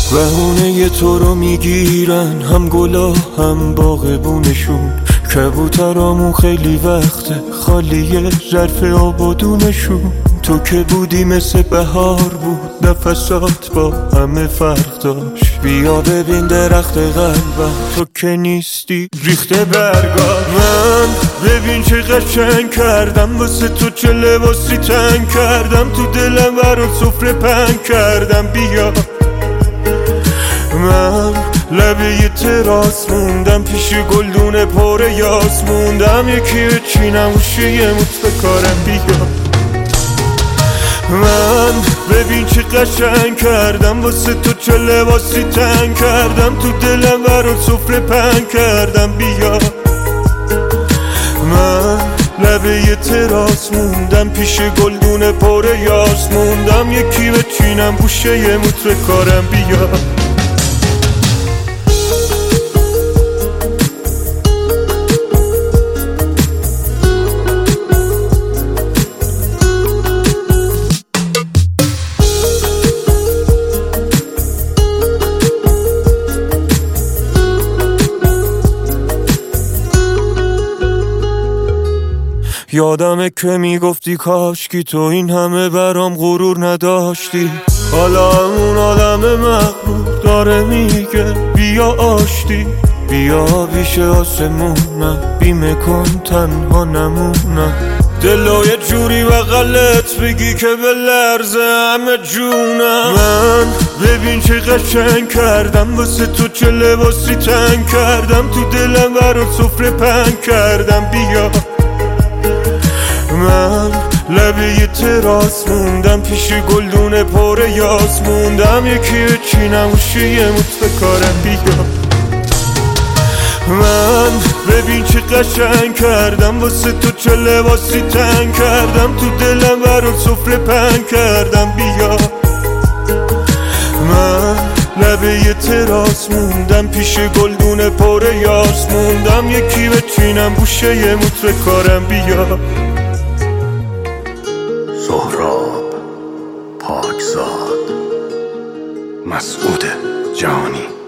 بهونه تو رو میگیرن هم گلا هم باغبونشون، کبوترامون خیلی وقته خالیه ظرف آبادونشون. تو که بودی مثل بهار بود، نفسات با همه فرق داشت. بیا ببین درخت قلبم، تو که نیستی ریخته برگا. من ببین چه قشنگ کردم واسه تو، چه لباسی تنگ کردم تو دلم، برات سفره پنگ کردم. بیا من لبه یه تراس موندم، پیش گلدون پر یاس موندم. یکی بچینم گوشه یه موت بکارم. بیا من ببین چه قشنگ کردم واسه تو، چه لباسی تنگ کردم تو دلم، برات سفره پنگ کردم. بیا من لبه یه تراس موندم، پیش گلدون پر یاس موندم. یکی بچینم گوشه یه موت بکارم. بیا یادمه که میگفتی کاشکی تو این همه برام غرور نداشتی. حالا همون آدم مغرور داره میگه بیا آشتی. بیا پیش آسمونم، بیمه کن تنها نمونم. دلو یه جوری بغلت بگی که به لرزه همه جونم. من ببین چه قشنگ کردم واسه تو، چه لباسی تنگ کردم تو دلم، برات سفره پنگ کردم. بیا من لبه یه تراس موندم، پیش گلدون پر یاس موندم. یکی بچینم گوشه یه موت بکارم. بیا من ببین چه قشنگ کردم واسه تو، چه لباسی تنگ کردم تو دلم، برات سفره پنگ کردم. بیا من لبه یه تراس موندم، پیش گلدون پر یاس موندم. یکی بچینم گوشه یه موت بکارم. بیا سهراب پاکزاد، مسعود جهانی.